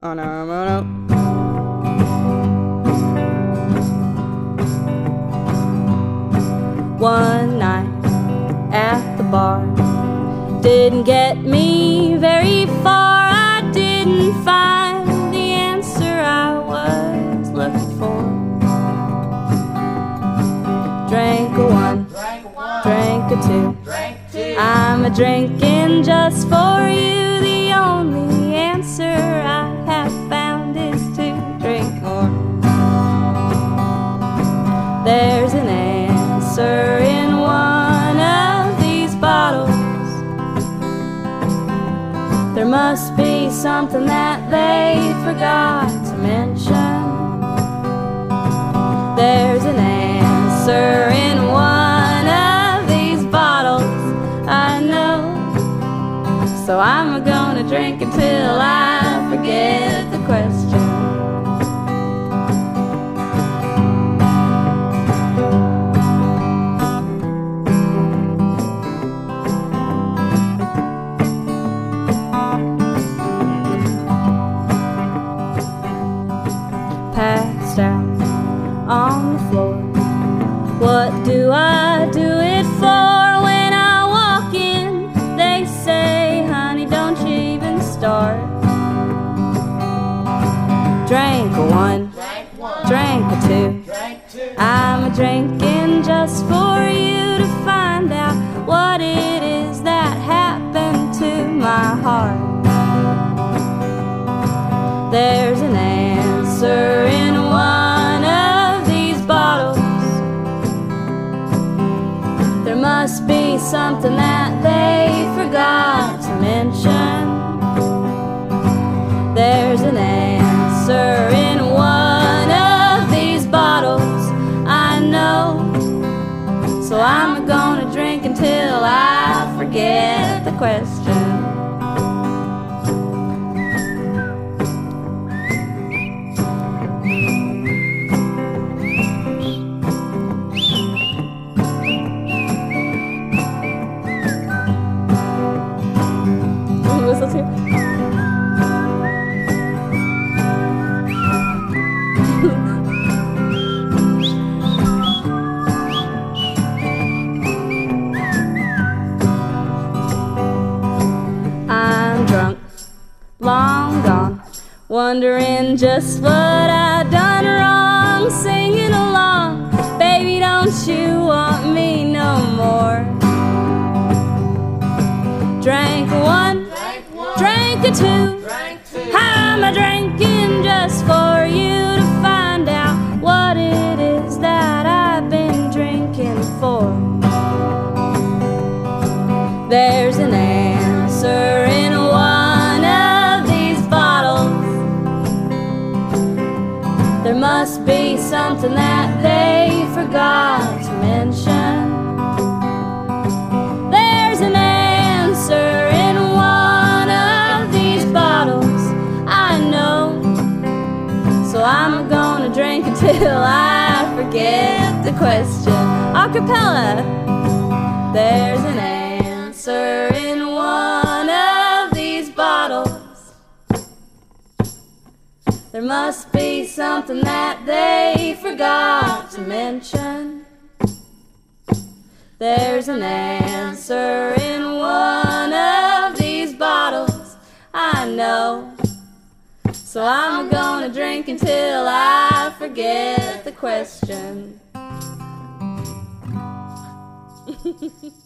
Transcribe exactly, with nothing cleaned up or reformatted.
Oh no, no, no. One night at the bar didn't get me very far. I didn't find the answer I was looking for. Drank a one, drank a two, I'm a drinking just for you. The only answer I have found is to drink more. There's an answer in one of these bottles. There must be something that they forgot to mention. There's an answer in one of these bottles, I know. So I'm gonna drink until I forget the question. Passed out on the floor. What do I do it for? When I walk in, they say, honey, don't you even start. Drank a one, drank a two, I'm a drinking just for you to find out what it is that happened to my heart. There's an answer in one of these bottles. There must be something that they forgot to mention. There's an answer in one of these bottles, I know. So I'm gonna drink until I forget the question. Whistles here. I'm drunk, long gone, wondering just what I've done wrong. Singing along, baby, don't you want me no more? Drank one, drank a two, I'm a drinking just for you to find out what it is that I've been drinking for. There's an answer in one of these bottles. There must be something that they forgot to mention. There's an answer in one of these bottles, I know. So I'm gonna drink until I forget the question. Acapella. There's an answer in one of these bottles. There must be something that they forgot to mention. There's an answer in one of these bottles, I know. So I'm gonna drink until I forget the question.